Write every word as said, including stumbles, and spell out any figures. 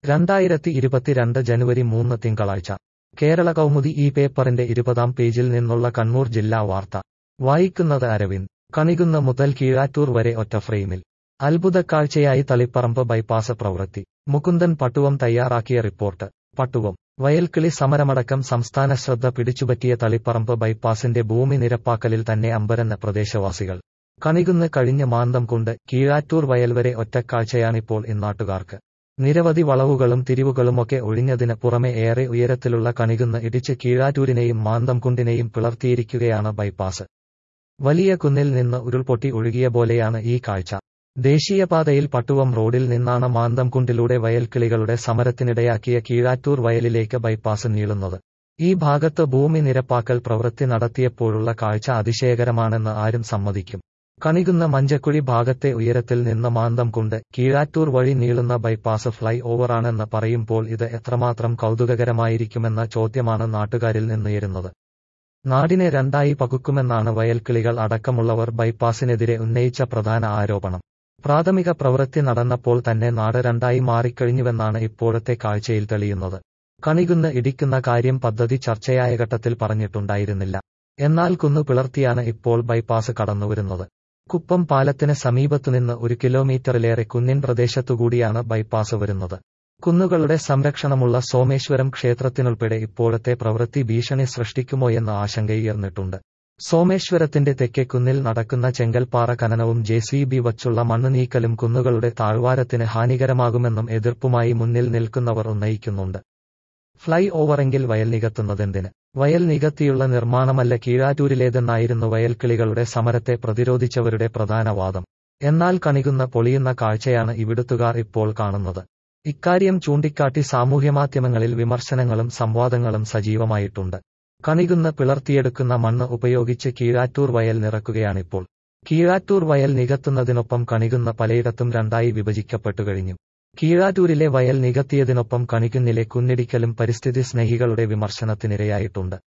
രണ്ടായിരത്തി ഇരുപത്തിരണ്ട് ജനുവരി മൂന്ന് തിങ്കളാഴ്ച കേരള കൗമുദി ഈ പേപ്പറിന്റെ ഇരുപതാം പേജിൽ നിന്നുള്ള കണ്ണൂർ ജില്ലാ വാർത്ത വായിക്കുന്നത് അരവിന്ദ്. കണികുന്ന് മുതൽ കീഴാറ്റൂർ വരെ ഒറ്റ ഫ്രെയിമിൽ. അത്ഭുതക്കാഴ്ചയായി തളിപ്പറമ്പ് ബൈപ്പാസ് പ്രവൃത്തി. മുകുന്ദൻ പട്ടുവം തയ്യാറാക്കിയ റിപ്പോർട്ട്. പട്ടുവം. വയൽക്കിളി സമരമടക്കം സംസ്ഥാന ശ്രദ്ധ പിടിച്ചുപറ്റിയ തളിപ്പറമ്പ് ബൈപ്പാസിന്റെ ഭൂമി നിരപ്പാക്കലിൽ തന്നെ അമ്പരന്ന പ്രദേശവാസികൾ. കണികുന്ന് കഴിഞ്ഞ് മാന്തം കൊണ്ട് കീഴാറ്റൂർ വയൽ വരെ ഒറ്റക്കാഴ്ചയാണിപ്പോൾ ഇന്നാട്ടുകാർക്ക്. നിരവധി വളവുകളും തിരിവുകളുമൊക്കെ ഒഴിഞ്ഞതിന് പുറമെ ഏറെ ഉയരത്തിലുള്ള കണികുന്ന് ഇടിച്ച് കീഴാറ്റൂരിനെയും മാന്തംകുണ്ടിനെയും പിളർത്തിയിരിക്കുകയാണ് ബൈപ്പാസ്. വലിയ കുന്നിൽ നിന്ന് ഉരുൾപൊട്ടി ഒഴുകിയ പോലെയാണ് ഈ കാഴ്ച. ദേശീയപാതയിൽ പട്ടുവം റോഡിൽ നിന്നാണ് മാന്തംകുണ്ടിലൂടെ വയൽക്കിളികളുടെ സമരത്തിനിടയാക്കിയ കീഴാറ്റൂർ വയലിലേക്ക് ബൈപ്പാസ് നീളുന്നത്. ഈ ഭാഗത്ത് ഭൂമി നിരപ്പാക്കൽ പ്രവൃത്തി നടത്തിയപ്പോഴുള്ള കാഴ്ച അതിശയകരമാണെന്ന് ആരും സമ്മതിക്കും. കണികുന്ന മഞ്ചക്കുഴി ഭാഗത്തെ ഉയരത്തിൽ നിന്ന് മാന്തംകുണ്ട് കീഴാറ്റൂർ വഴി നീളുന്ന ബൈപ്പാസ് ഫ്ലൈ ഓവറാണെന്ന് പറയുമ്പോൾ ഇത് എത്രമാത്രം കൗതുകകരമായിരിക്കുമെന്ന ചോദ്യമാണ് നാട്ടുകാരിൽ നിന്നുയരുന്നത്. നാടിനെ രണ്ടായി പകുക്കുമെന്നാണ് വയൽക്കിളികൾ അടക്കമുള്ളവർ ബൈപ്പാസിനെതിരെ ഉന്നയിച്ച പ്രധാന ആരോപണം. പ്രാഥമിക പ്രവൃത്തി നടന്നപ്പോൾ തന്നെ നാട് രണ്ടായി മാറിക്കഴിഞ്ഞുവെന്നാണ് ഇപ്പോഴത്തെ കാഴ്ചയിൽ തെളിയുന്നത്. കണികുന്ന് ഇടിക്കുന്ന കാര്യം പദ്ധതി ചർച്ചയായ ഘട്ടത്തിൽ പറഞ്ഞിട്ടുണ്ടായിരുന്നില്ല. എന്നാൽ കുന്നു പിളർത്തിയാണ് ഇപ്പോൾ ബൈപ്പാസ് കടന്നുവരുന്നത്. കുപ്പം പാലത്തിന് സമീപത്തുനിന്ന് ഒരു കിലോമീറ്ററിലേറെ കുന്നിൻ പ്രദേശത്തുകൂടിയാണ് ബൈപ്പാസ് വരുന്നത്. കുന്നുകളുടെ സംരക്ഷണമുള്ള സോമേശ്വരം ക്ഷേത്രത്തിനുൾപ്പെടെ ഇപ്പോഴത്തെ പ്രവൃത്തി ഭീഷണി സൃഷ്ടിക്കുമോയെന്ന ആശങ്കയുയർന്നിട്ടുണ്ട്. സോമേശ്വരത്തിന്റെ തെക്കേ കുന്നിൽ നടക്കുന്ന ചെങ്കൽപ്പാറ ഖനനവും ജെ സി ബി വച്ചുള്ള മണ്ണ് നീക്കലും കുന്നുകളുടെ താഴ്വാരത്തിന് ഹാനികരമാകുമെന്നും എതിർപ്പുമായി മുന്നിൽ നിൽക്കുന്നവർ ഉന്നയിക്കുന്നുണ്ട്. ഫ്ലൈ ഓവറെങ്കിൽ വയൽ നികത്തുന്നതെന്തിന്? വയൽ നികത്തിയുള്ള നിർമ്മാണമല്ല കീഴാറ്റൂരിലേതെന്നായിരുന്നു വയൽക്കിളികളുടെ സമരത്തെ പ്രതിരോധിച്ചവരുടെ പ്രധാന വാദം. എന്നാൽ കണികുന്ന പൊളിയുന്ന കാഴ്ചയാണ് ഇവിടുത്തുകാർ ഇപ്പോൾ കാണുന്നത്. ഇക്കാര്യം ചൂണ്ടിക്കാട്ടി സാമൂഹ്യമാധ്യമങ്ങളിൽ വിമർശനങ്ങളും സംവാദങ്ങളും സജീവമായിട്ടുണ്ട്. കണികുന്ന് പിളർത്തിയെടുക്കുന്ന മണ്ണ് ഉപയോഗിച്ച് കീഴാറ്റൂർ വയൽ നിറക്കുകയാണിപ്പോൾ. കീഴാറ്റൂർ വയൽ നികത്തുന്നതിനൊപ്പം കണികുന്ന പലയിടത്തും രണ്ടായി വിഭജിക്കപ്പെട്ടു കഴിഞ്ഞു. കീഴാറ്റൂരിലെ വയൽ നികത്തിയതിനൊപ്പം കണികുന്നിലെ കുന്നിടിക്കലും പരിസ്ഥിതി സ്നേഹികളുടെ വിമർശനത്തിനിരയായിട്ടുണ്ട്.